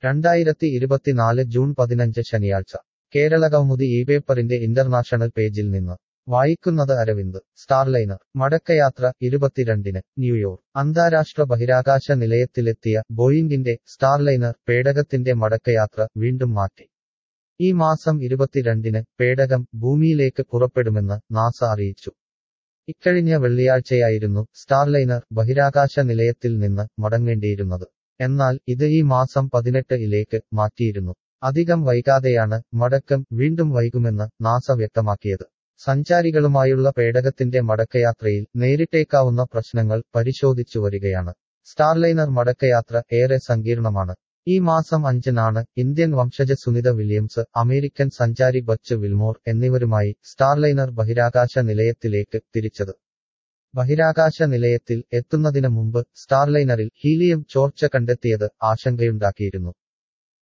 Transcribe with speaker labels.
Speaker 1: 2024 June 15 ശനിയാഴ്ച Keralakaumudi ഇപേപ്പറിന്റെ international പേജിൽ നിന്ന് വായിക്കുന്നത് അരവിന്ദ്. സ്റ്റാർലൈനർ മടക്കയാത്ര 22-ന് ന്യൂയോർക്ക്. അന്താരാഷ്ട്ര ബഹിരാകാശ നിലയത്തിലെത്തിയ ബോയിംഗിന്റെ സ്റ്റാർലൈനർ പേടകത്തിന്റെ മടക്കയാത്ര വീണ്ടും മാറ്റി. ഈ മാസം 22-ന് പേടകം ഭൂമിയിലേക്ക് പുറപ്പെടുമെന്ന് നാസ അറിയിച്ചു. ഇക്കഴിഞ്ഞ വെള്ളിയാഴ്ചയായിരുന്നു സ്റ്റാർലൈനർ ബഹിരാകാശ നിലയത്തിൽ നിന്ന് മടങ്ങേണ്ടിയിരുന്നത്. എന്നാൽ ഇത് ഈ മാസം 18-ലേക്ക് മാറ്റിയിരുന്നു. അധികം വൈകാതെയാണ് മടക്കം വീണ്ടും വൈകുമെന്ന് നാസ വ്യക്തമാക്കിയത്. സഞ്ചാരികളുമായുള്ള പേടകത്തിന്റെ മടക്കയാത്രയിൽ നേരിട്ടേക്കാവുന്ന പ്രശ്നങ്ങൾ പരിശോധിച്ചു വരികയാണ്. സ്റ്റാർലൈനർ മടക്കയാത്ര ഏറെ സങ്കീർണമാണ്. ഈ മാസം 5-നാണ് ഇന്ത്യൻ വംശജ സുനിത വില്യംസ്, അമേരിക്കൻ സഞ്ചാരി ബച്ച് വിൽമോർ എന്നിവരുമായി സ്റ്റാർലൈനർ ബഹിരാകാശ നിലയത്തിലേക്ക് തിരിച്ചത്. ബഹിരാകാശ നിലയത്തിൽ എത്തുന്നതിന് മുമ്പ് സ്റ്റാർലൈനറിൽ ഹീലിയം ചോർച്ച കണ്ടെത്തിയത് ആശങ്കയുണ്ടാക്കിയിരുന്നു.